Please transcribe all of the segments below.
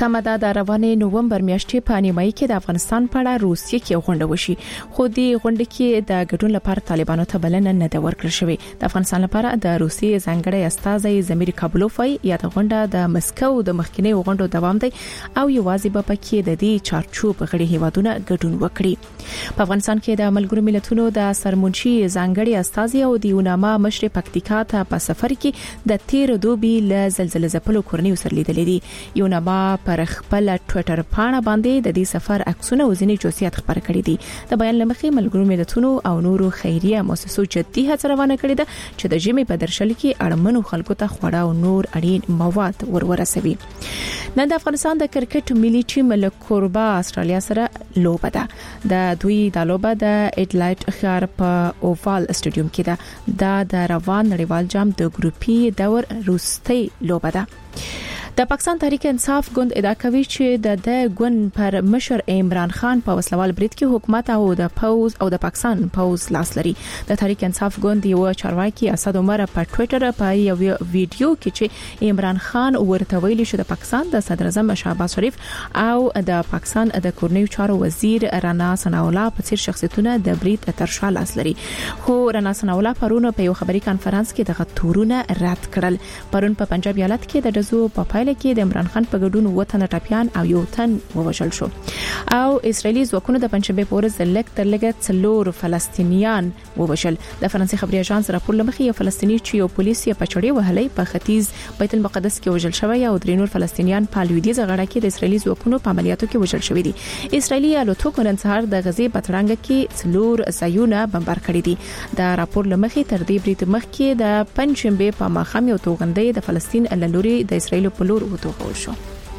تمه ده د روانې نوومبر میاشتې په نیمایي کې د افغانستان په اړه روسیې کې غونډه وشي، خو د غونډې کې د ګډون لپاره طالبانو ته بلنه نه ده ورکړل شوې. د افغانستان لپاره د روسیې ځانګړی استازی زمیر کابلوف یا د غونډه د مسکو د مخکینی غونډو دوام دی او یوازې په پکې د دې چارچوب غړي هیوادونه ګډون وکړي. په افغانستان کې د ملګرو ملتونو د سرمنشي ځانګړي استازی او د یوناما مشر پکتیکا ته په سفر کې د تیر دوبي له زلزلې ځپلو کورنۍ سره لیدلې دي. یوناما پر خپل ټوئیټر پاڼه باندې د دې سفر عکسونه او ځینې جزئیات خبر کړي دي. د بیان لمخې ملګرو ملتونو او نورو خیریه مؤسسو جدي هڅه روانه کړې ده چې د ژمي په درشل کې اړمنو خلکو ته خوړه او نور اړین مواد ورسوي. نن د افغانستان د کرکټ ملي ټیم له کوربه استرالیا سره لوبه ده. د دوی د لوبه د اډلایټ ښار په اووال سټیډیوم کې ده. د روان نړیوال جام د ګروپي دور وروستۍ لوبه ده. د پاکستان تحریک انصاف ګوند ادعا کوي چې د ګوند پر مشر عمران خان په وسلوال برید کې حکومت او د پوز او د پاکستان پوز لاس لري. د تحریک انصاف ګوند یو چارواکي اسد عمر په ټوئیټر په یو ویډیو کې چې عمران خان ورته ویلي چې د پاکستان د صدر اعظم شهباز شریف او د پاکستان د کورنیو چارو وزیر رانا ثناء الله په څیر شخصیتونه د برید تر شا لاس لري. خو رانا ثناء الله پرون په یو خبري کانفرنس کې د تورونه رد کړل. پرون په پنجاب ایالت کې د دزو په کې د عمران خان په ګډون وطن ټاپیان او یو تن ووژل شو او اسرایلی ځواکونو د پنځشنبه په ورځ د لږ 4 فلسطینیان ووژل. د فرانسې خبري اژانس راپور لمخې یو فلسطینی چې یو پولیس یې پچړې وهلې په ختیځ بیت المقدس کې وژل شوی او درې نور فلسطینیان په لویدیځ غاړه کې د اسرایلی ځواکونو په عملیاتو کې وژل شوی دي. اسرایلی الوتکو نن سهار د غزې په ترانګ کې 4 ځایونه بمبار کړي دي. د راپور لمخې تر دې برید مخکې د پنځشنبه په ماښام یو توغندې د فلسطین لوري د اسرایل په لور وتوغل شو.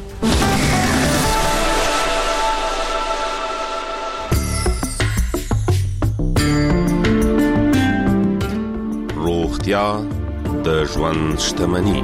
روغتیا د ژوند شتمني.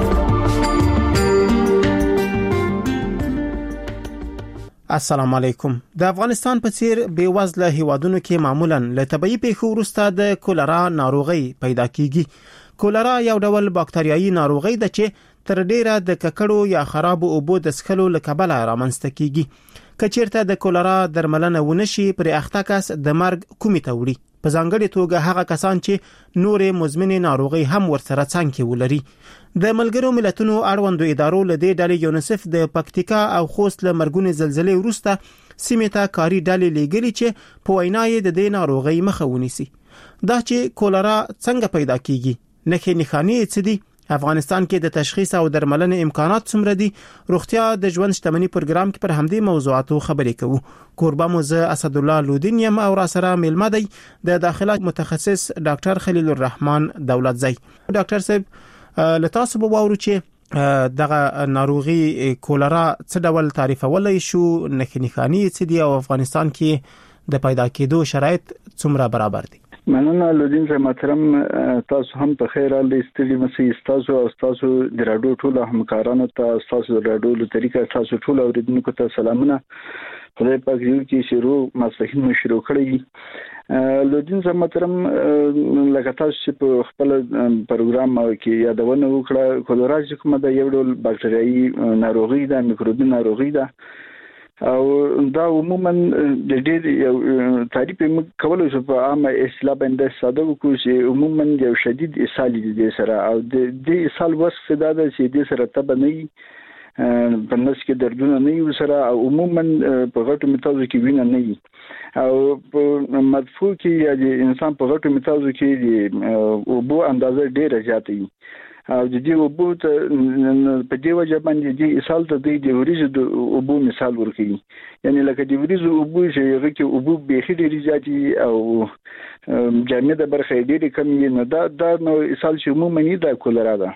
السلام علیکم. د افغانستان په څیر بیوزله هیوادونو کې معمولاً له طبي پیښو وروسته د کولرا ناروغي پیدا کیږي. کولرا یو ډول باکتریایي ناروغي ده چې تر ډیره د ککړو یا خرابو اوبو د څښلو له کبله رامنځته کیږي. کچیرته د کولرا درملنه ونشي پر اخته کس د مرګ کومې ته وړي، په ځانګړي توګه هغه کسان چې نورې مزمنې ناروغي هم ورسره څنګ کې ولري. د ملګرو ملتونو اړوندو ادارو له دې ډلې یونیسف د پکتیکا او خوست له مرګونې زلزلې وروسته سیمې ته کاري ډلې لیږلي چې په وینا یې د دې ناروغي مخه ونیسي. دا چې کولرا څنګه پیدا کیږي، نښې نښانې څه دي، افغانستان کې د تشخیص او درملنې امکانات څومره دي، روغتیا د ژوند شتمنۍ پروګرام کې پر همدې موضوعاتو خبرې کوو. کوربه مو زه اسد الله لودین یم او را سره میلمه دی د داخله متخصص ډاکټر خلیل الرحمن دولتزی. ډاکټر صاحب له تاسو به واورو چې دغه ناروغي کولرا څه ډول تعریفولای شو، نښې نښانې څه دي او افغانستان کې د پیدا کېدو شرایط څومره برابر دي؟ مننه لودین صاحب محترم، تاسو هم په خیر حال استری مسي تاسو او تاسو د راډیو ټول همکارانو ته، تاسو د راډیو له طریقې تاسو ټول اوریدونکو ته سلامونه. خدای پاک دې چې شروع ماسپخین شروع کړی. لودین صاحب محترم، لکه تاسو چې په خپل پروګرام کې یادونه وکړه، کولرا چې کومه د یو ډول باکتریایي ناروغي ده، میکروبي ناروغي ده او دا عموما د ډېر تعریف کولای شو په عامه اصطلاح باندې ساده وکړو چې عموما یو شدید اسهال دي سره او د دې اسهال وصف دا ده چې د سره تب نه په نس کې دردونه نه سره او عموما په غټو میتازو کې وینه نه او په مدفوع کې یا د انسان په غټو میتازو کې د اوبو اندازه ډیره زیاته وي او د دې اوبو ته په دې وجه باندې د اسهال ته د وریځو د اوبو مثال ورکوي. یعنی لکه د وریځو اوبو چې هغه کې اوبو بېخي ډېرې زیاتې او جامده برخه ډېرې کمې نه دا نو اسهال چې عموماً دا کولرا ده.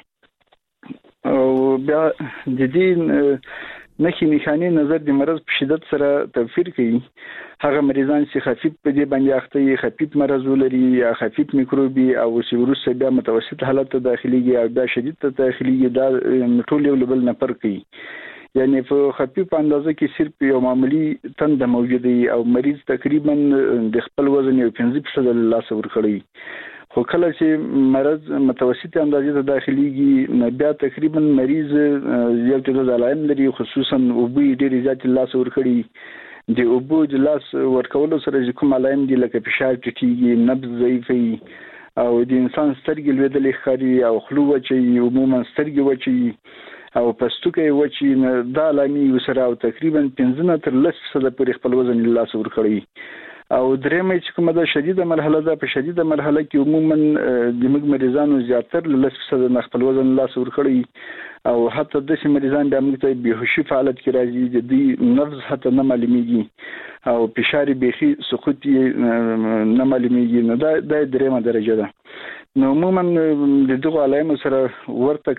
او بیا د دې نښې نښانې نظر د مرض په شدت سره توپیر کوي. هغه مریضان چې خفیف په دې باندې اخته یې خفیف مرض ولري یا خفیف میکروبي او چې وروسته بیا متوسط حالت ته داخليږي او بیا شدید ته داخليږي، دا ټول یو بل نه فرق کوي. یعنی په خفیف اندازه کې صرف یو معمولی تند موجود دی او مریض تقریبا د خپل وزن یو 15% له لاسه ورکړي، خو خو کله چې مرض متوسط اندازې ته داخليږي بیا تقریبا مریض یو څه علائم لري خصوصا وبوي ډېر زیات لاس ورکړي د وبو د لاس ورکولو سره کوم علائم دي لکه فشار ټیټیږي نبض ضعیفي او د انسان سترګې لویدلې ښکاري او خلو وچي عموما سترګې وچي او پستوکې وچي دا علامې سره او تقریبا 15 تر 10% پورې خپل وزن لاس ورکړي او درېمه چې کومه ده شدیده مرحله ده په شدیده مرحله کې عموما د موږ مریضانو زیاتر 10% خپل وزن لاس ورکړي او حتی د شي مریضان د موږ ته بهوشي حالت کې راځي د دې نبض حتی نه معلومیږي او فشار بيخي سقوط نه معلومیږي نو دا د درېمه درجه ده نو عموما د دغه علائم سره ورته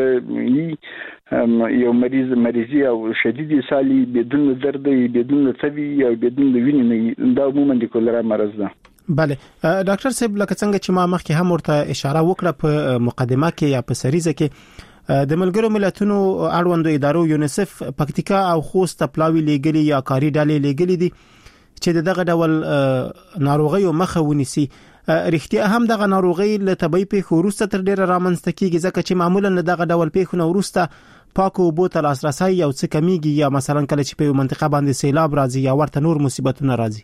کچیرته یو مریضي او شدید اسهال بدون درد بدون تبي او بدون وینې دا عموما د کولرا مرض ده. بله ډاکټر صاحب لکه څنګه چې ما مخکې هم ورته اشاره وکړه په مقدمه کې یا په سریزه کې د ملګرو ملتونو اړوندو ادارو یونیسف پکتیکا او خوست پلاوی لګلي یا کاری ډالې لګلي دي چې دغه ډول ناروغي مخه ونیسي رښتیا هم دغه ناروغي له طبي پیښو وروسته تر ډیره رامنځته کیږي ځکه چې معمولا دغه ډول پیښو وروسته پاکو بوتل لاسرسي یو څه کمیږي یا مثلا کله چې په منطقه باندې سیلاب راځي یا ورته نور مصیبتونه راځي.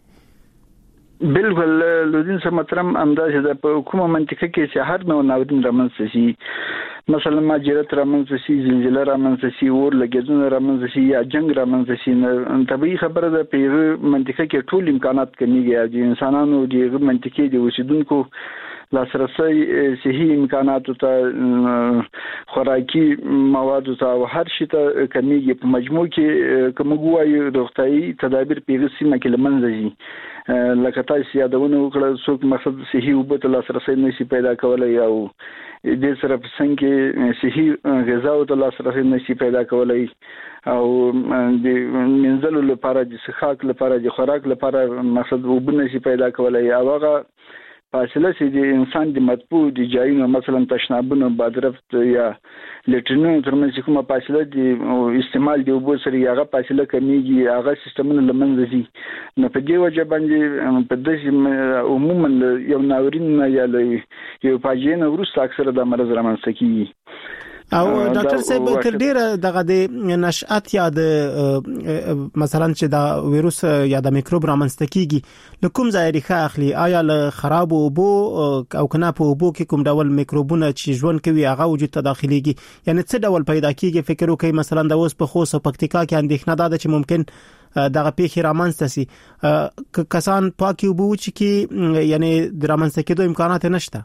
بالکل لودین سم محترم اندازه د کومه منطقه کې چې هر نو ناورین رامنځته شي مثلا ماجرت رامنځته شي زلزلہ رامنځته شي اور لګیدونه رامنځته شي یا جنگ رامنځته شي طبيعي خبره ده په منطقه کې ټول امکانات کمیږي د انسانانو د منطقې د اوسیدونکو لاسرسي صحي امکانات ته خوراکي مواد ته هر شي ته کمیږي په مجموع کې کوم ګوایي روغتيایي تدابیر پیغه سیمه کې لمنځي لکه تاسو یادونه وکړه څوک مقصد صحي وبته لاسرسي نشي پیدا کولای او د سره په څنګه صحي غذا او د لاسرسي نشي پیدا کولای او د منځلو لپاره د سخاک لپاره د خوراک لپاره مقصد وبنه نشي پیدا کولای او هغه فاصله چې د انسان د مطبوع د جایونو مثلا تشنابونو بادرفت یا لټرینونو ترمنځ کومه فاصله د استعمال دی وبو سره هغه فاصله کمیږي هغه سیستمونه لمنځي نو په دې وجه باندې په دې عموما یو ناورین یا یو فاجعه وروسته اکثره د مرض رامنځته کیږي او ډاکټر صاحب تر ډیره دغه د نشأت یا د مثلا چې دا وایروس یا د میکروب رامنځته کیږي کوم ځای ریښه اخلي آیا له خراب اوبو او کنه په اوبو کې کوم ډول میکروبونه چې ژوند کوي هغه وجود ته داخليږي یعنی څه ډول پیدا کیږي فکر وکړئ مثلا د اوس په خوست او پکتیکا کې اندېښنه ده چې ممکن دغه پیښه رامنځته سي کسان پاکي اوبو چې یعنی د رامنځته کېدو امکانات نشته.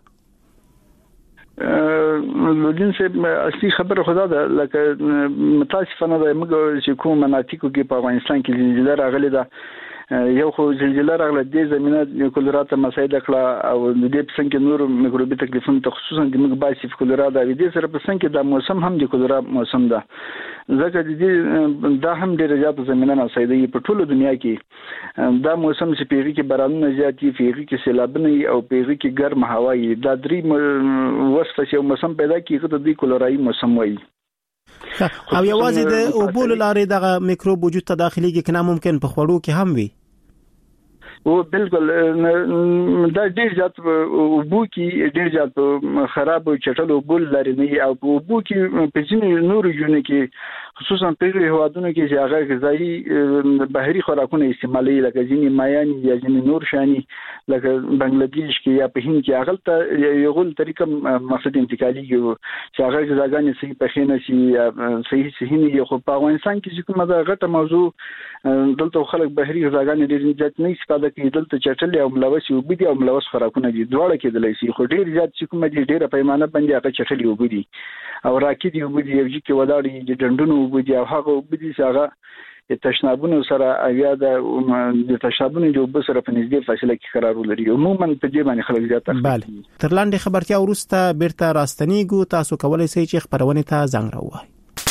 لودین صاحب اصلي خبره خدا ده لکه متاسفانه د موږ چې کوم مناطقو کې په افغانستان کې زلزلہ راغلي ده یو خو زلزلہ راغله د زمينه کولرا ته مسایده کړه او د دې په څنګه نور میکروبي تکلیفونه ته خصوصا د موږ باسي کولرا د دې سره په څنګه د موسم هم د کولرا موسم ده ځکه د دې دا هم ډېر زیات زمينه مسایده په ټوله دنیا کې دا موسم چې پیږي کې بارانونه زیاتی پیږي کې سیلابونه او پیږي کې ګرم هوا وي دا درې وسفه یو موسم پیدا کیږي ته د کولرایي موسم وایي او یوازې د اوبو لارې دغه میکروب وجود ته داخليږي کنه ممکن په خوړو کې هم وي او بالکل دا ډیر زیات اوبو کې ډیر زیات خراب او چټل اوبو لري نه او اوبو کې په ځینې نور ژوند کې خصوصا په هوادونو کې چې هغه غذایی بهري خوراکونه استعمالي لکه ځینې مایان یا ځینې نور شاني لکه بنگلاديش کې یا په هند کې هغه ته یو غول طریقه مقصد انتقالي چې هغه غذاګانې صحیح پخینه شي صحیح نه خو په افغانستان کې کومه دا غټه موضوع دلته خلک بهري غذاګانې ډېر زیات نه استفاده کوي دلته چټل او ملوث وبدي او ملوث خوراکونه دي دواړه کېدلای شي خو ډېر زیات چې کومه دي ډېر پیمانه باندې هغه چټل وبدي او راکې دی وبدي یو چې ولاړی د ډندونو وبدي او هغه وبدي چې هغه د تشنابونو سره اویا د تشنابونو د وب سره په نږدې فاصله کې قرار ولري عموما په دې باندې خلک زیات بله تر لاندې خبرتیا ورسته بیرته راستنیږو تاسو کولای شئ چې خبرونه ته زنګ راوړئ.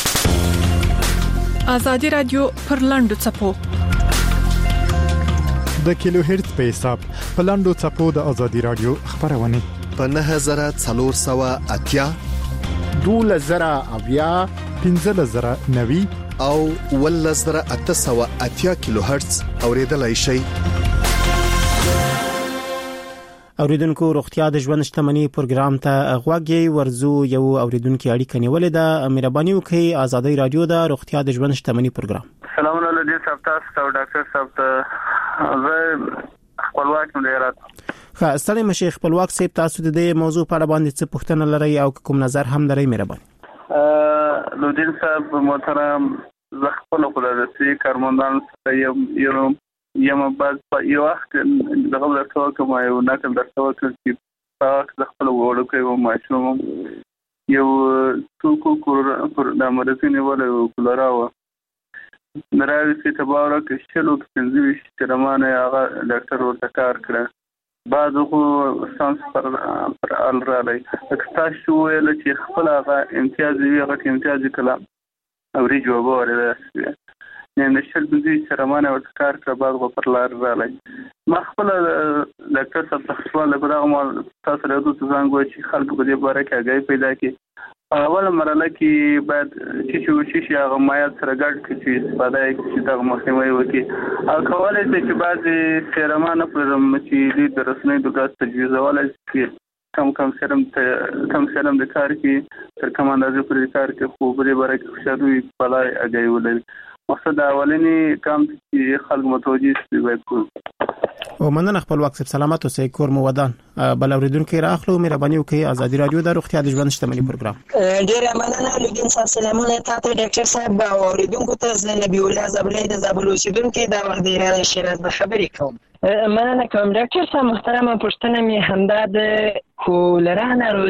آزادی رادیو پر لاندو چپو د کیلو هرتز په حساب په لاندو چپو د آزادی رادیو خبرونه په 9480 2000 1590 او 1880 کیلو هرتز اوریدلای شئ. اوریدونکو روغتیا د ژوند شتمنۍ پروګرام ته غوږی ورزو یو اوریدونکو اړیکه نیولې ده. مهرباني وکړئ آزادۍ رادیو د روغتیا د ژوند شتمنۍ پروګرام. سلام علیکم صاحب، تاسو او ډاکټر صاحب ته زه خپلواک مدیرات. ښه ستړي مشه خپلواک صاحب، تاسو د دې موضوع په اړه باندې څه پوښتنه لرئ او کوم نظر هم لرئ؟ مهرباني. لودین صاحب محترم، زه خپل خدای کارمندان یو یم بعد په یو وخت دغه درته کوم یو نقل درته وکړ چې تاسو خپل وړوکی و ماشوم یو څوک پر د مرزینې ولا کولرا و نراوي چې تباور کې شلو کې ترمانه هغه ډاکټر ورته کار کړ بعد خو سانس پر الرالي تاسو ویل چې خپل هغه امتیازي هغه امتیازي کلام او ری جواب ورته نه شل د دې شرمانه ورته کار کړ بعد غو پر لار راغلی. ما خپل ډاکټر صاحب تخصص له برغه تاسو له دوه څنګه چې خلک په دې باره کې اگې پیدا کی اول مرحله کې بعد چې هغه مایات سره ګډ کې استفاده کوي چې د مخنیوي وکړي او کولای شي چې بعد شرمانه پر چې د رسنۍ دغه تجویز ولای شي کم سرم د کار کې تر کوم اندازه پر کار کې خو په دې باره کې شروع پلای اگې ولې مقصد اولنی کام چې خلک متوجي شي باید کول. او مننه خپلواک صاحب، سلامت اوسئ، کور مو ودان. بل اوریدونکو راخلو مهرباني وکړئ آزادۍ رادیو د روغتیا د ژوند شتمنۍ پروګرام. ډیره مننه لودین صاحب، سلامونه تاسو ډاکټر صاحب او اوریدونکو ته نبی الله زبلې د زابل اوسیدونکو د وخت دی را شریعت د خبرې کوم. مننه کوم ډاکټر صاحب محترم، پوښتنه می همدا د کولرا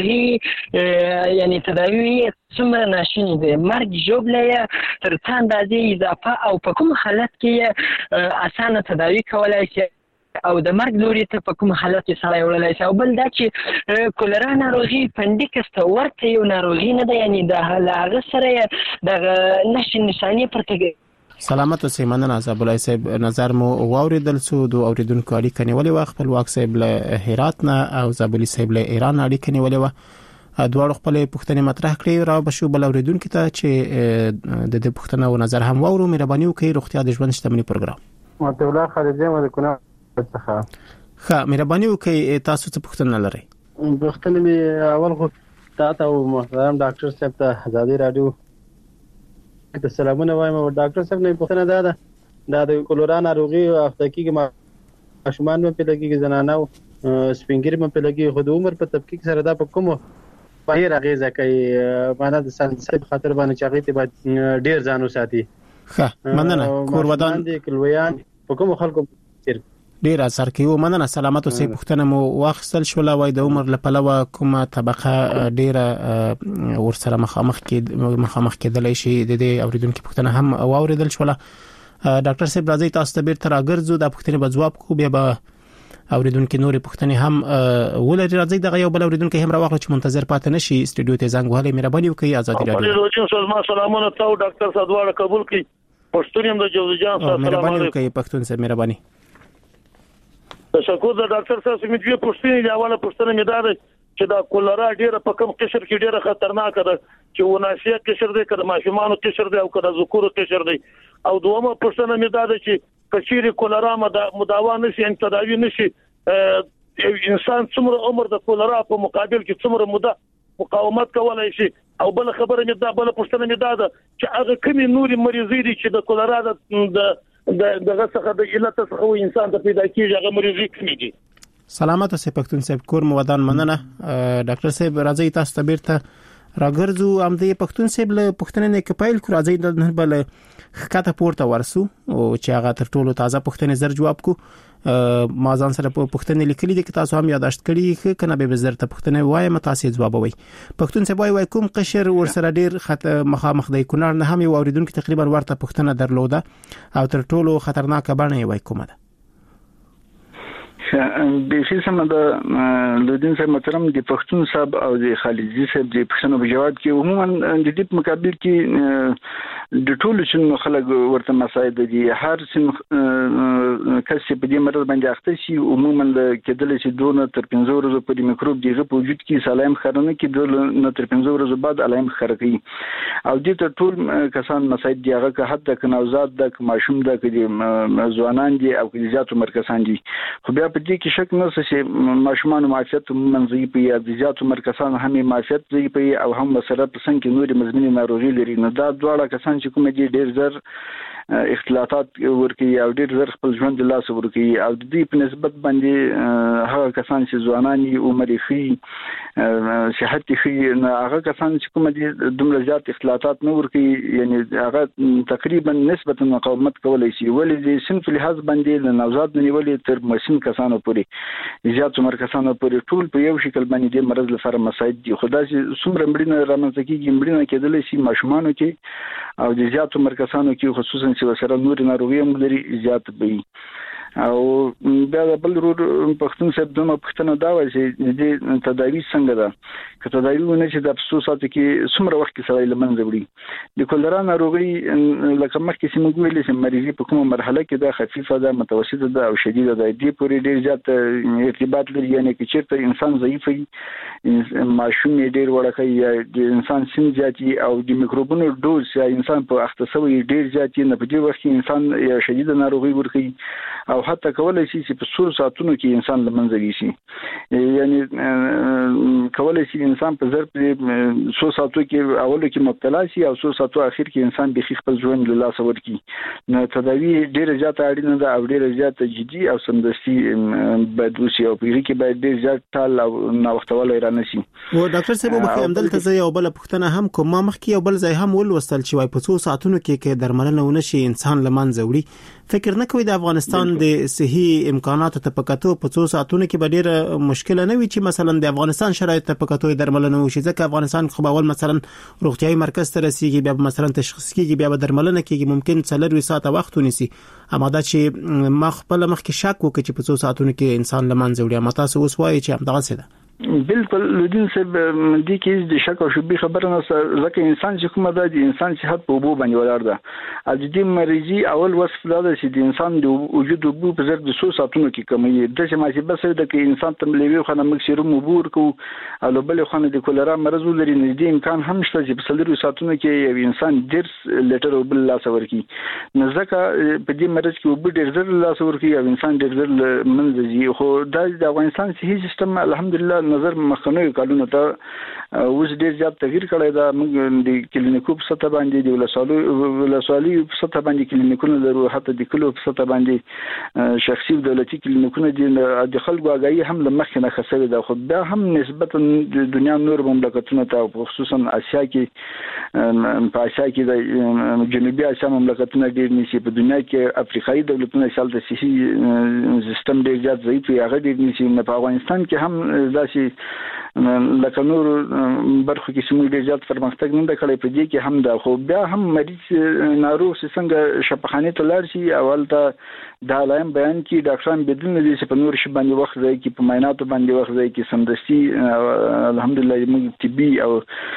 ناروغي یعنی تداوی څومره ناشونی دی، مرګ ژوبله تر څو اندازې اضافه او په کوم حالت کې اسانه تداوی کولای شي او د مرګ لوري ته په کوم حالت کې سره وړلای شي. او بل دا چې کولرا ناروغي پندیکس ته ورته یو ناروغي نه ده، یعنی د هغه سره د نشانی پرته. سلامت اوسئ، مننه زابلای صاحب، نظر مو واوریدل سو دو اوریدونکو اړیکه نیولې و، خپلواک صاحب له هرات نه او زابلی صاحب له ایران اړیکه نیولې و. دواړو خپل پوښتنې مطرح کړې را بشو بل اوریدونکو ته چې د دې پوښتنه او نظر هم واورو. مهرباني وکړئ روغتیا د ژوند شتمنۍ پروګرام. مته الله خالد یم د کونه څخه. مهرباني وکړئ تاسو څه پوښتنه لرئ؟ پوښتنه می اول خو تاسو محترم ډاکټر صاحب ته آزادۍ رادیو ته سلامونه وایم. او ډاکټر صاحب نه پوښتنه ده د کولرا ناروغي افتکی کې ماشومان په لګي زنانه او سپینګری په لګي خو د عمر په تفکیک سره دا په کوم بهیر اغیزه کوي، معنا د سنسب خاطر باندې چاغې ته ډیر ځانو ساتي. ښه مننه. کور ودان دي کلویان په کوم خلکو ډیر اثر کوي. مننه سلامت اوسئ. پوښتنه مو واخیستل شو وای د عمر لپاره کومه طبقه ډیره ورسره مخامخ کېدلای شي. د دې اوریدونکو پوښتنه هم واوریدل شو. ډاکټر صاحب راځي تاسو ته بیرته راګرځو د پوښتنې په جواب کو بیا به اوریدونکو نورې پوښتنې هم ولري. راځي دغه یو بل اوریدونکو هم راوخل چې منتظر پاتې نشي استودیو ته زنګ وهلې. مهرباني وکړئ آزادۍ رادیو. سلامونه تاسو ډاکټر صاحب دواړه قبول کړئ. پښتون يم د جوزجان صاحب. مهرباني وکړئ پښتون صاحب مهرباني. تشکر د ډاکټر صاحب سمې دوی پښتنې دی. اوله پښتنه مې دا ده چې دا کولرا ډیره په کم قشر کې ډیره خطرناک ده چې وناسیه قشر دی، کله ماشومان قشر دی او کله ذکور قشر دی. او دومره پښتنه مې دا ده چې کچيري کولرا مداوا نشي ان تداوی نشي انسان څومره عمر د کولرا په مقابل کې څومره موده مقاومت کولای شي. او بل خبره مې دا بل پښتنه مې دا ده چې هغه کمی نوري مریضي دي چې د کولرا دغه څخه د علت څخه انسان ته پیدا کیږي هغه مریضي کمی دي. سلامت اوسئ پښتون صاحب، کور مو ودان. مننه ډاکټر صاحب، راځي تاسو ته بیرته راګرځو. هم د پښتون صاحب له پښتنې نه کپایل کو راځي د بل خکته پورته ورسو او چې هغه تر ټولو تازه پښتنې زر جواب کو. ما ځان سره پښتنې لیکلي دي چې تاسو هم یاداشت کړئ کنه به زر ته پښتنې وایم تاسو جواب وای. پښتون صاحب وای کوم قشر ور سره ډیر مخامخ دی کونړ نه هم یو اوریدونکو تقریبا ورته پښتنه درلوده او تر ټولو خطرناک باندې وای کومه ده. به شي سم د لودین صاحب محترم د پښتون صاحب او د خالدي صاحب د پښتنو په جواب کې عموما د دې مقابل کې د ټولو چې خلک ورته مساعد دي هر سن کس په دې مرض باندې اخته شي عموما کېدل چې دونه تر 15 ورځې پورې میکروب دیغه په وجود کې سلام خرنه کې دونه تر 15 ورځې بعد علائم خرقي او دې ته ټول کسان مساعد دي هغه که حتی که نوزاد د ماشوم د کې ځوانان دي او کې زیاتو مرکزان دي خو بیا په دې کې شک نه چې ماشومان معافیت منځي په یا زیاتو مرکزان هم معافیت دی په او هم سره په څنګه کې نوري مزمنې ناروغي لري نو دا دواړه کسان چې کوم دي ډېر زر اختلاطات ورکی او ډېر زر خپل ژوند د لاس ورکی او د دې په نسبت باندې هغه کسان چې ځواناني عمر خي صحت خي هغه کسان چې کوم دي دومره زیات اختلاطات نه ورکی یعنی هغه تقریبا نسبتا مقاومت کولای شي ولې د صنف لحاظ باندې د نوزاد نیولې تر مسن کسانو پورې زیات عمر کسانو پورې ټول په یو شکل باندې د مرض لپاره مساعد دي خدای چې څومره مړینه رامنځته کیږي مړینه کېدل شي ماشومانو کې او د زیات عمر کسانو کې خصوصا چې وسره نور ناروغي هم لري زیات وي او دا بل رود پښتون صاحب دمه پښتنه دا وایي چې د تداوی څنګه ده که تداوی ونه چې د افسوسات کې څومره وخت کې سړی لمنځه وړي د کولرا ناروغي لکه مخکې چې موږ ویل چې مریضي په کومه مرحله کې ده خفيفه ده متوسطه ده او شدیده ده دې پورې ډیر زیات ارتباط لري یعنی چې چیرته انسان ضعیف وي ماشوم ډیر وړکه یا د انسان سن زیاتی او د میکروبونو ډوز یا انسان په اختصوي ډیر زیاتی نه په دې وخت کې انسان یا شدیده ناروغي ورکي او حتی کولای شي چې په 100 ساعتونو کې انسان لمنځه شي یعنی کولای شي انسان په ضرب 100 ساعتو کې اولو کې مبتلا شي او 100 ساعتو اخر کې انسان به خپل ژوند له لاس ورکړي نو تداوی ډیره زیاته اړینه ده او ډیره زیاته جدي او سمدستي باید وشي او په کې باید ډیر زیات ټال او نوښتول رانه شي و ډاکټر صاحب په همدل ته یو بل پښتنه هم کوم مخکې یو بل ځای هم ولوستل چې وای په 100 ساعتونو کې درملنه ونه شي انسان لمنځه وړي فکر نه کوي د افغانستان د صحي امکاناتو ته پکاتو په 100 ساعتونو کې به ډیره مشکل نه وي چې مثلا د افغانستان شرایط ته پکاتو درملنه وشي ځکه افغانستان خو باول مثلا روغتيایي مرکز ته رسیدي بیا مثلا تشخیص کیږي بیا درملنه کیږي ممکن 4 ساعت وخت ونیسي اما دا چې مخ کې شک وکړي چې په 100 ساعتونو کې انسان لمنځه وړي اما تاسو اوس وایي چې همدغه څه ده بالکل لدین صاحب دې کې د شک او شبهه خبره نه ځکه انسان چې کومه ده د انسان صحت په وبو باندې ولاړ ده د دې مریضي اول وصف دا ده چې د انسان د وجود وبو په ضرب د 100 ساعتونو کې کمی د چې ماشي بس د کې انسان تملوي خو نه مکسر مبور کو او بل خو نه د کولرا مرز لري نږدې امکان هم شته چې په 100 ساعتونو کې یو انسان ډیر لیټر وبل لاس ورکی نه ځکه په دې مرز کې وبو ډیر زر لاس ورکی او انسان ډیر زر منځي خو د افغانستان صحي سیستم الحمدلله نظر مخکنوي کارونه ته اوس ډیر زیات تغییر کړی دا موږ د کلینیکو په سطح باندې د ولسوالي په سطح باندې کلینیکونه لرو حتی د کلو په سطح باندې شخصي دولتي کلینیکونه د خلکو اگاهي هم لمخ نه خسرې ده خو دا هم نسبتا د دنیا نور مملکتونو ته خصوصا اسیا کې په اسیا کې د جنوبي اسیا مملکتونو ډیر نشي په دنیا کې افریقایي دولتونه شال د صحي سیستم ډیر زیات ضعیف یا غیر نشي په افغانستان کې هم داسي لکه نور برخو کې سمې ډیر زیات پرمختګ نه د کړې په دې کې هم دا خو بیا هم مریض ناروغ څنګه شفاخانه ته لاړ شي اول ته دا لایم بیان کې ډاکټران بدون دې چې په نور شي باندې وخت ځای کې په معایناتو باندې وخت ځای کې سمدستي الحمدلله موږ طبي او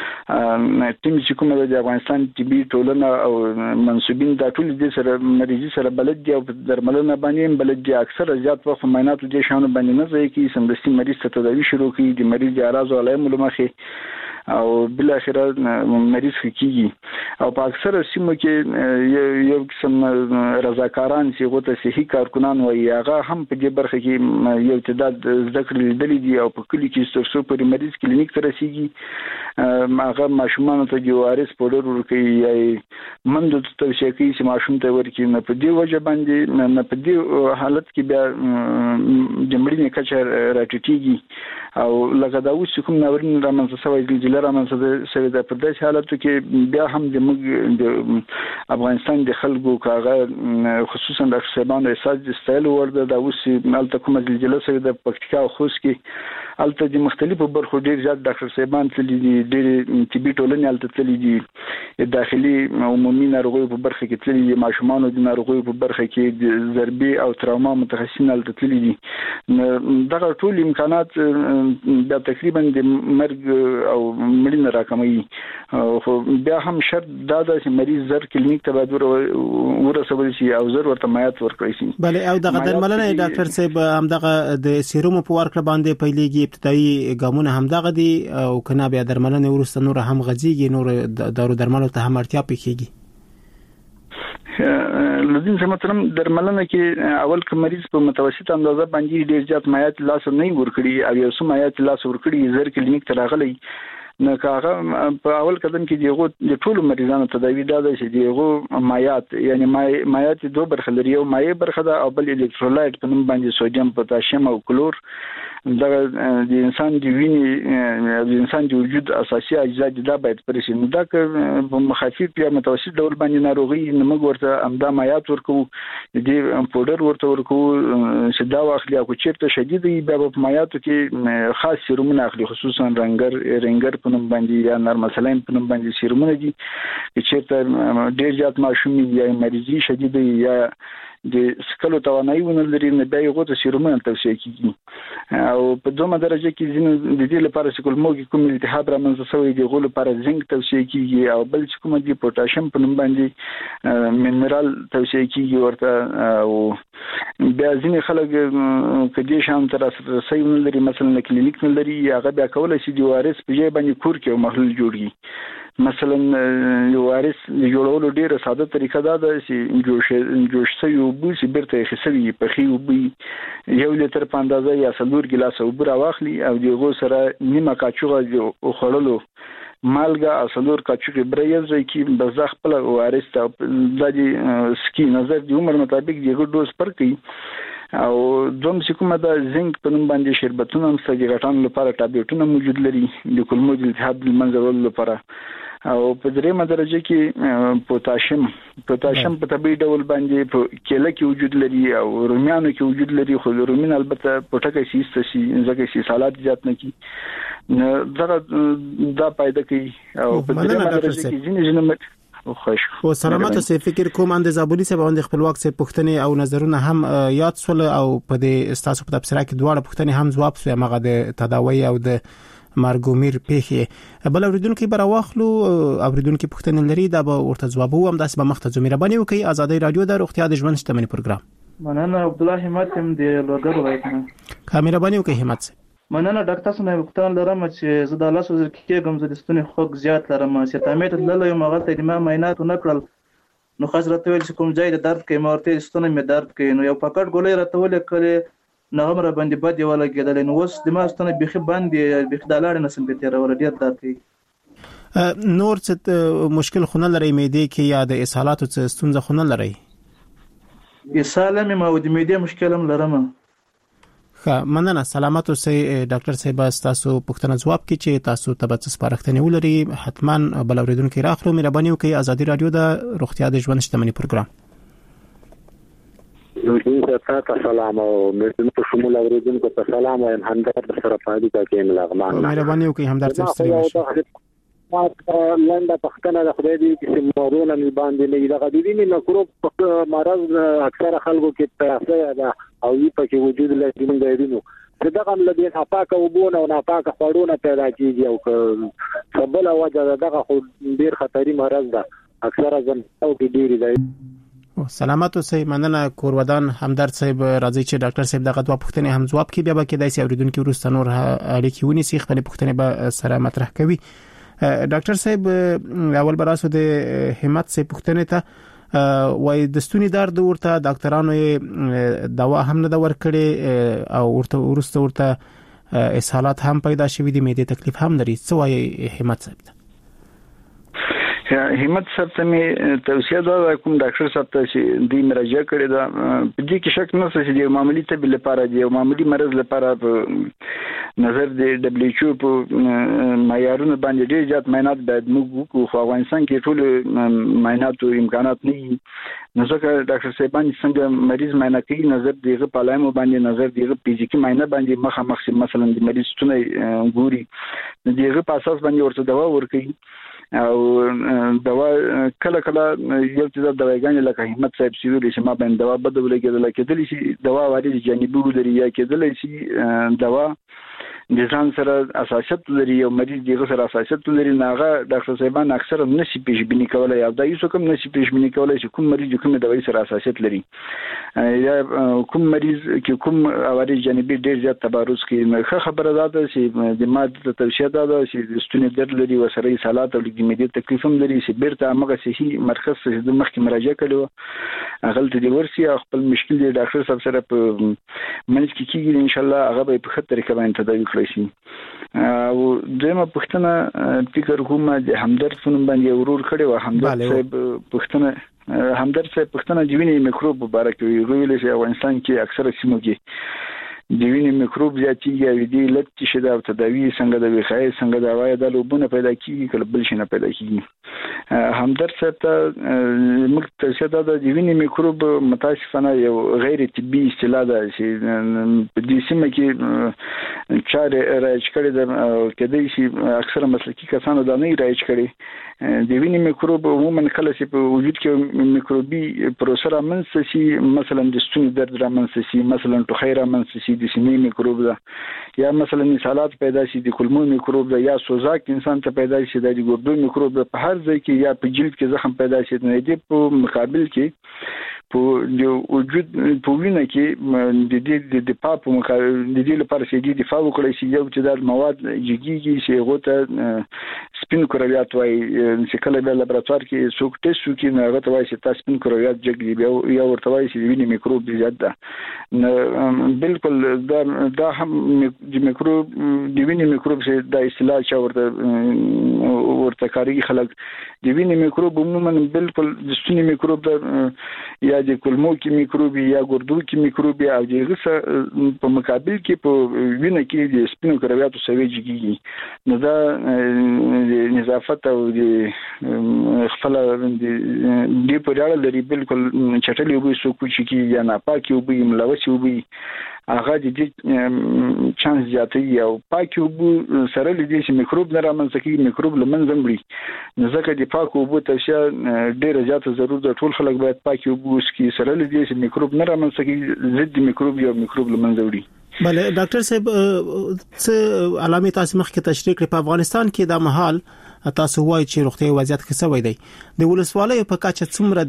ټیم چې کومه د افغانستان طبي ټولنه او منسوبین دا ټول دې سره مریضي سره بلد دي او درملنه باندې بلد دي اکثر زیات وخت معایناتو دې شانو باندې نه ځای کې سمدستي مریض ته تداوی شروع کړي د مریض اعراض او علائم لمخه او بل اخر مریض کیږي او په اکثر سیمو کې یو قسم رضاکاران چې غوته صحي کارکونان وایي هغه هم په دې برخه کې یو تعداد ذکر لیدل دي او په کلی کې ستاسو پر مریض کلینیک ته رسیږي هغه ماشومان ته د وارث پودر ورکوي یا مند ته توصیه کوي چې ماشوم ته ورکړي نه په دې وجه باندې نه په دې حالت کې بیا د مړینې کچه راټیټیږي او لکه دا اوس کوم ناورین رامنځته شوی زلزلې رامنځته شوی د په داسې حالاتو کې بیا هم د افغانستان د خلکو کاغه خصوصا د شبان احساس د استایل ورده د اوس مالته کومه زلزلې شوی د پکتیکا او خوست کې الته د مختلفو برخو ډیر زیات ډاکټر صاحبان تللی دي ډیر طبي ټولنې الته تللی دي داخلي عمومي ناروغیو په برخه کې تللی دي ماشومان د ناروغیو په برخه کې د ضربي او تراما متخصصین الته تللی دي دغه ټول امکانات د تقریبا د مرګ او مړینه راکموي. خو بیا هم شرط دا ده چې مریض زر کلینیک ته باید ورسول شي او زر ورته مایعات ورکړي شي. بله او دغه درملنه ډاکټر صاحب همدغه د سیروم په ورکړه باندې پیلېږي، ابتدایي ګامونه همدغه دي او کنه بیا درملنه ورسته نور هم غځيږي، نور دارو درملو ته هم اړتیا پېښیږي. لذین سمترم درملنه کې اول که مریض په متوسط اندازه باندې ډیر زیات مایعات لاس نه ورکړي او یو څه مایعات لاس ورکړي زر کلینیک ته راغلی نو کاغه په اول قدم کې دیغه د ټولو مریضانو تداوی دا ده چې دیغه مایعات یعنی مایعات دوه برخه لري، یو مایع برخه ده او بل الکترولایت په نوم باندې سوډیم، پوتاشیم او کلور. دا د انسان د وینې د انسان د وجود اساسي اجزا دي، دا باید پرې شي. نو دا که په مخفف یا متوسط ډول باندې ناروغي نمګ ورته امدا مایعات ورکو، د پودر ورته ورکو چې دا واخلي، او چیرته شدید وي بیا په مایعاتو کې خاص سیرومونه اخلي، خصوصا رنګر په نوم باندې یا نرمسلین په نوم باندې سیرومونه دي چې چیرته ډیر زیات ماشوم یا مریضي شدید یا د سکلو توانایي ونلري نه بیا یو ته سیرومونه توصیه کیږي. او په دومره درجه کې ځینو د دې لپاره چې کولمو کوم التهاب رامنځته شوی دی غول لپاره زنک توصیه کیږي، او بل چې کوم دی پوتاشیم په نوم باندې منرال توصیه کیږي ورته. او بیا ځینې خلک کدي شام تر رسۍ ونلري، مثلا کلینیک نلري، هغه بیا کولای شي د وارث په ځای باندې کور کې محلول جوړي. مثلا یو وارث جوړولو ډیره ساده طریقه دا ده چې جوش شوی وبو چې برته خسوي په خي وبو یو لیتر په اندازه یا 4 ګلاس وبو راوخلي او دغه سره نیمه کاچوغه او خړلو مالګه او 4 کاچوغه برېز کی بزخ خپل وارث ته د سکی نظر د عمر مطابق دغه ډوز پر کوي. او دوم چې کومه د زنک په نوم باندې شربتونه هم سږي غټان لپاره ټابلیټونه موجود لري د کولمو د التهاب د منځورولو لپاره. او په دریمه درجه کې پوتاشیم په طبيعي ډول باندې په کېله کې وجود لري او روميانو کې وجود لري، خو رومين البته پټکه شي ځکه چې سالات زیات نه کی دا پیدا کوي. او په دریمه درجه کې ځینې او سلامت سه فکر کوم اند زابلی سه باندې خپلواک سه پښتنې او نظرونه هم یاد سول او په دې استاسو په تفسیر کې دواړه پښتنې هم جواب سو مغه د تداوی او د مارګومیر پیخي بل اوریدونکو بر واخلو اوریدونکو پښتنې لري دا به ورته جواب ووم داس به مخته زميره باندې وکي آزادۍ رادیو د روغتیا د ژوند شتمنۍ پروګرام. مننه عبد الله همت هم د لوګر وایي کامیره باندې وکي همت. مننه ډاکټر سنه وختان لرم چې زه د الله سوزر کېږم زه د ستوني خوږ زیات لرم چې تامه ته لاله مغه ته د ما معاینات نکړل نو خاص راته ویل چې کوم ځای د درد کې مورته ستوني مې درد کوي نو یو پاکټ ګولې راته ولې کړې نغم را باندې بد یو لګیدل نو وس د ما ستنه بيخي باندې بيخي دالار نه سم به تیر ور ډیر درد کوي. نور څه مشکل خونه لري معده کې یا د اسهالاتو څه ستونزه خونه لري؟ اسهال مې ما د معده مشکل هم لرم. مننه سلامت اوسئ ډاکټر صاحب تاسو پوښتنه جواب کړئ چې تاسو ته به سپارښتنه ولري حتمان بل اوریدونکو راخلو مهرباني وکړئ آزادۍ رادیو د روغتیا د ژوند شتمنۍ پروګرام. تاسو سلام او په شمول اوریدونکو ته سلام او همدرد سره پاتې کې ملغمان مهرباني وکړئ همدرد سره ما لنډه پښتنه د خدای دې چې مورونه می باندې نه د غديني مکروب مرض اکثره خلکو کې تاسو ده او یې پکې وجود لري موږ یې نو دغه لدې ناپاکه وبونه او ناپاکه خورونه پیدا کیږي او قبل وجه دغه خو ډیر خطري مرض ده اکثره ځنه او کې ډیر دی. سلامت اوسئ مننه کورودان همدرد صاحب راځي چې ډاکټر صاحب دغه دوه پوښتنې هم جواب کړي بیا به کې داسې اوریدونکو ورسته نور اړیکې ونیسي خپل پوښتنې به سره مطرح کوي. ډاکټر صاحب اول براسو د همت سه پوښتنه ته وای د ستوني درد ورته ډاکټرانو دوا هم نه دا ورکړي او ورته اسهالات هم پیدا شوي دي معده تکلیف هم لري څه وای همت صاحب؟ همت صاحب ته مې توصیه دا کوم ډاکټر صاحب ته چې دوی مراجعه کړې ده په دې کې شک نه چې د معمولی طب لپاره دی او معمولی مرض لپاره په نظر د دبليو ایچ او په معیارونو باندې ډېر زیات معاینات باید موږ وکړو خو افغانستان کې ټول معاینات او امکانات نه دي نو ځکه ډاکټر صاحبان څنګه مریض معاینه کوي نظر دیغه پالایم باندې نظر دیغه فزیکی معاینه باندې مخامخ مثلا د مریض ستونی ګوري دیغه په اساس باندې ورته دوا ورکړي او دوا کله کله یو څه د دواګانې لکه همت صاحب سیوری چې ما باندې دوا بدل کېدل کېدل شي دوا واري جانبي لري یا کېدل شي دوا د ځان سره اساسیت لري یو مریض دغه سره اساسیت لري ناغه ډاکټر صاحبان اکثر نشي پیشبینی کولای او دا یو کوم نشي پیشبینی کولای چې کوم مریض کوم دوايي سره اساسیت لري یا کوم مریض کې کوم عوارض جانبي ډیر زیات تبارز کوي نو خبره ده چې د ماده توصیه ده چې د ستوني درد لري وسره سالات او د میدې تکلیف هم لري چې بیرته هغه صحي مرکز ته د مخکې مراجعه کړو غلطه دی ورسي خپل مشکل دی ډاکټر صاحب سره په منځ کې کیږي ان شاء الله هغه به په خطر طریقه باندې تداوي کړی شي او دغه پښتنه فکر کوم د همدرد فنون باندې ورور کړي و همدرد صاحب پښتنه د وینې میکروب مبارک وي ویل شي افغانستان کې اکثره سیمو کې د وینې میکروب زیاتېږي او د لټ شي د تداوی څنګه د وخای څنګه د وای د لوبونه پیدا کیږي کله بل شي نه پیدا کیږي همدرد ته مکتسب د وینې میکروب متاسفانه یو غیر طبي اصطلاح ده چې په دې سیمه کې چاره راځي کړي د کدی شي اکثره مسلکي کسانو دا نه راځي کړي د وینې میکروب عموما کله چې په وجود کې میکروبي پروسه رامنځته شي مثلا د ستوني درد رامنځته شي مثلا ټوخی رامنځته شي د سینې میکروب ده یا مثلا مثالات پیدا شي د کولمو میکروب ده یا سوزاک انسان ته پیدا شي د ګردو میکروب ده په هر ځای کې یا په جلد کې زخم پیدا شي نه دی په مقابل کې په د وجود په وینه کې د دې د دفاع په مقابل د دې لپاره چې د دفاع وکړي شي یو چې د مواد جګیږي چې غوته سپین کرویات وای چې کله په لابراتوار کې څوک ټیسټ وکړي نه غوته وای چې تاسو سپین کرویات جګي یا ورته وای چې د وینې میکروب زیات ده بالکل دا هم د میکروب د وینې میکروب چې د اصطلاح چې ورته کاری خلک د وینې میکروب عموما بالکل د ستوني میکروب ده یا د کولمو کې میکروب یا ګردو کې میکروب او دغه په مقابل کې په وینه کې د سپینو کرویاتو سویج کیږي نو دا د نظافت او د خپل د پرېړه لري بالکل چټلې وبې سو کوچ کی یا ناپاکي وبې ملوث وبې هغه د دې چانس زیاتوي او پاکي وبو سره لدې چې میکروب نه رامنځته کیږي میکروب لمنځه وړي نو ځکه د پاکو وبو توصیه ډیره زیاته ضرورت ده ټول خلک باید پاکي وبو سکي سره لدې چې میکروب نه رامنځته کیږي ضد میکروب یا میکروب لمنځه وړي بله ډاکټر صاحب څه علامات تاسو مخکې تشریح کړې په افغانستان کې د محل تاسو وایي چې روغتي وضعیت ښه شوی دی د ولسوالۍ په کچه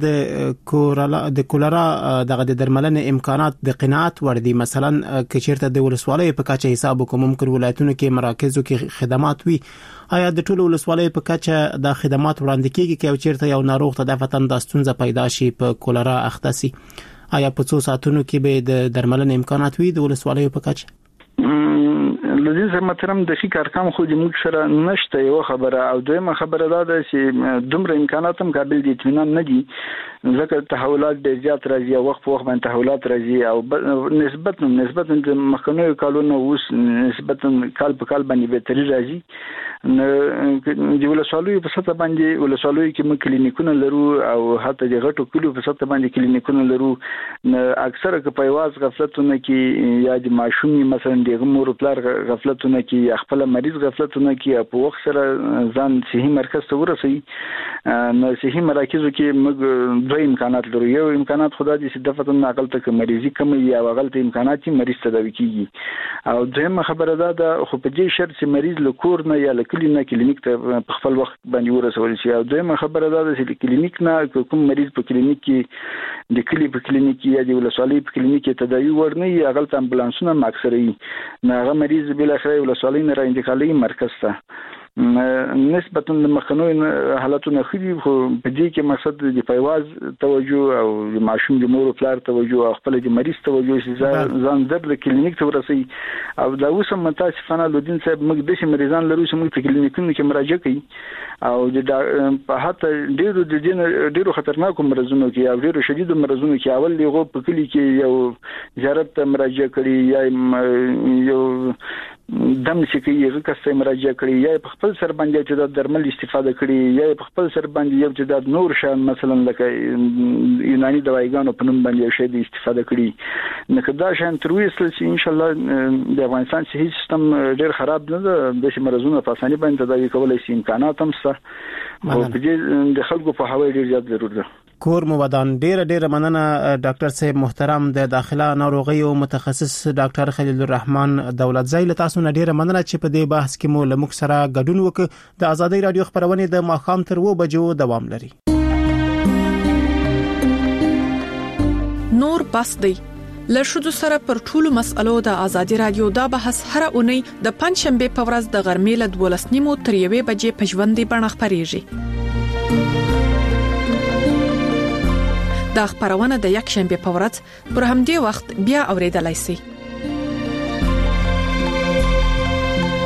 څومره د کولرا دغه د درملنې امکانات د قناعت ور دي مثلا کچیرته د ولسوالۍ په کچه حساب کوم ممکن ولایتونو کې مراکزو کې خدمات وي آیا د ټولو ولسوالۍ په کچه د خدمات وړاندې کیږي چې چیرته یو ناروغ ته د فتن د ستونزه پیدا شي په کولرا اخته سي آیا په څو ساعتونو کې به د درملنې امکانات وي د ولسوالۍ په کچه لذي زه مترم د فکر ارقام خو د موږ سره نشته یو خبره او دویمه خبره ده چې دومره امکانات هم قابل دي اطمینان نه دي ځکه تحولات ډېر زیات راځي او وخت په وخت باندې تحولات راځي او نسبت د مخکنیو کالونو اوس نسبت کال په کال باندې بهتري راځي د ولسوالۍ په سطح باندې ولسوالۍ کې موږ کلینیکونه لرو او حتی د غټو کلو په سطح باندې کلینیکونه لرو اکثره که په واز غفلتونه کې یا د ماشومي مثلا د مور پلار غفلتونه کې خپل مریض غفلتونه کې په وخت سره ځان صحي مرکز ته ورسي نو صحي مراکزو کې موږ دوه امکانات لرو یو امکانات خدای دې چې دفتر ناقل ته مریضي کم یا غلط امکانات مریض تداوي کیږي او دویمه خبره ده خو په دې شرط چې مریض له کور نه یا له کلینیک ته په خپل وخت باندې ورسول شي او دویمه خبره ده چې کلینیک نه کوم مریض په کلینیک کې د کلی په کلینیک یا د ولسوالۍ په کلینیک کې تداوي ورنه یا غلط امبولانسونه اکثره نه هغه مریض بل اخره ولسوالۍ نه را انتقالي مرکز ته نسبتا د مخنوي حالتونو خدي خو په دې کې مقصد د پیواز توجه او د ماشوم د مور پلار توجه او خپل د مریض توجه چې ځان د کلینیک ته ورسي او دا اوس هم متاسفانه لودین صاحب موږ د مریضان لرو چې موږ په کلینیکونو کې مراجعه کوي او په حتی ډیرو خطرناکو مرزونو کې او ډیرو شدید مرزونو کې اول دیغه په کلی کې یو زیارت ته مراجعه کړي یا یو دم چې یو کس مراجعه کړي یا په خپل سر باندې چې د درمل استفاده کړي یا په خپل سر باندې یو چې د نور شان مثلا لکه یوناني دوايګانو په نوم باندې شی د استفاده کړي نو دا شان تر وېسل چې ان شاء الله د افغانستان صحي سیستم ډېر خراب نه ده د مرزونو په اساني باندې تداوي کولای شي امکانات هم سره او په دې د خلکو په حواله ډېر زیات ضرورت ده کور مو ودان. ډېر مننه ډاکټر صاحب محترم د داخله ناروغیو متخصص ډاکټر خلیل الرحمن دولتزی. له تاسو نه ډېر مننه چې په دې بحث کې مو لمک سره ګډون وکړ. د آزادۍ رادیو خبرونه د ماښام تر 2 بجو دوام لري. نور بس دی له شذو سره پر ټولو مسألو د آزادۍ رادیو دا بحث هر اونۍ د پنځشنبه په ورځ د غرمې له 12:30 تر 1 بجې په ژوندۍ بڼه خبريږي. دا خبرونه د یک شنبه په ورځ پر همدې وخت بیا اوریدلای شئ.